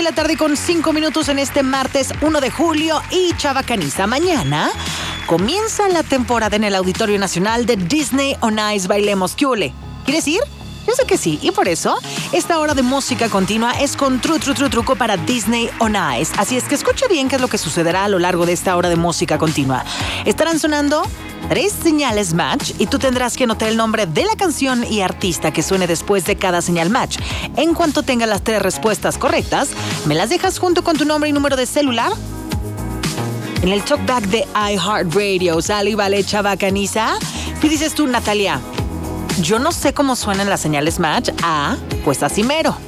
la tarde con 5 minutos en este martes 1 de julio y chavacaniza. Mañana comienza la temporada en el Auditorio Nacional de Disney on Ice Bailemos. ¿Qué ole? ¿Quieres ir? Yo sé que sí, y por eso esta hora de música continua es con truco para Disney on Ice. Así es que escuche bien qué es lo que sucederá a lo largo de esta hora de música continua. Estarán sonando 3 señales match y tú tendrás que anotar el nombre de la canción y artista que suene después de cada señal match. En cuanto tengas las 3 respuestas correctas, me las dejas junto con tu nombre y número de celular en el talkback de iHeartRadio. Sale y vale, chavacaniza. ¿Qué dices tú, Natalia? Yo no sé cómo suenan las señales match. Pues así mero.